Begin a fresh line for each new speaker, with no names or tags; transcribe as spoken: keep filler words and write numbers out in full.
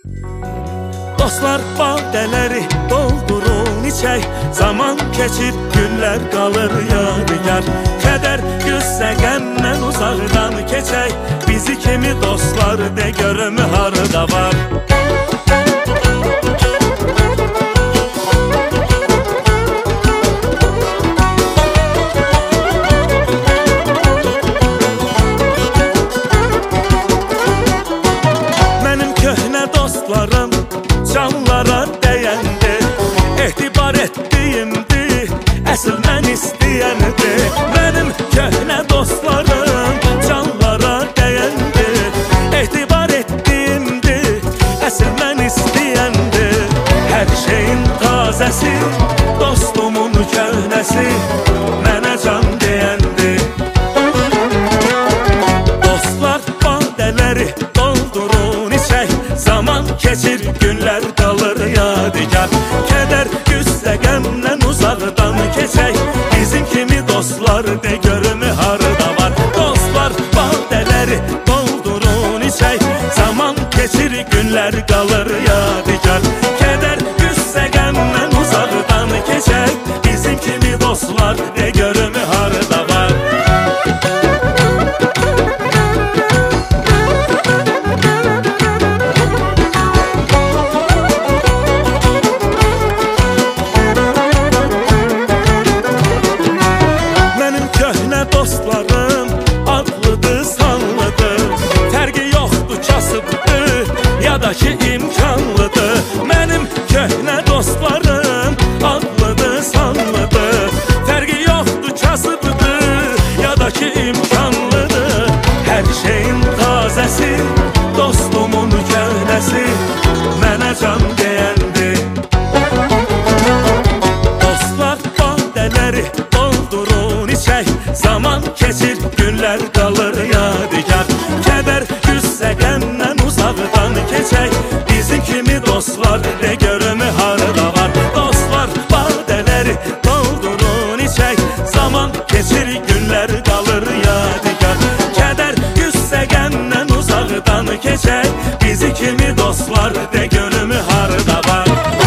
Dostlar badələri doldurun içək, zaman keçir, günlər qalır yadigar. Kədər, qüssə, qəmdən uzaqdan keçək, bizi kimi dostlar de görüm harda var. Mənim köhnə dostlarım canlara dəyəndi, etibar etdiyimdi, əsl mən istəyəndi. Mənim köhnə dostlarım canlara dəyəndi, etibar etdiyimdi, əsl mən istəyəndi. Hər şeyin tazəsi, dostumun köhnəsi, mənə can deyəndi. Dostlar badələri doldurun içək, zaman keçir, günlər qalır yadigar. Kədər, qüssə, qəmdən uzaqdan keçək, bizim kimi dostlar de görüm harda var. Dostlar badələri doldurun içək, zaman keçir, günlər qalır yadigar. Kədər, qüssə, qəmdən uzaqdan keçək, bizim kimi dostlar de görüm harda var. Dostlarım adlıdır, sanlıdır, fərqi yoxdur, kasıbdır, ya da ki imkanlıdır. Mənim köhnə dostlarım adlıdır, sanlıdır, fərqi yoxdur, kasıbdır, ya da ki imkanlıdır. Hər şeyin tazəsi, dostumun köhnəsi, mənə can deyəndi. Dostlar badələri doldurun içək, zaman keçir, günlər qalır yadigar. Kədər, qüssə, qəmdən uzaqdan keçək, bizim kimi dostlar de görüm harda var. Dostlar badələri doldurun içək, zaman keçir, günlər qalır yadigar. Kədər, qüssə, qəmdən uzaqdan keçək, bizi kimi dostlar de görüm harda var.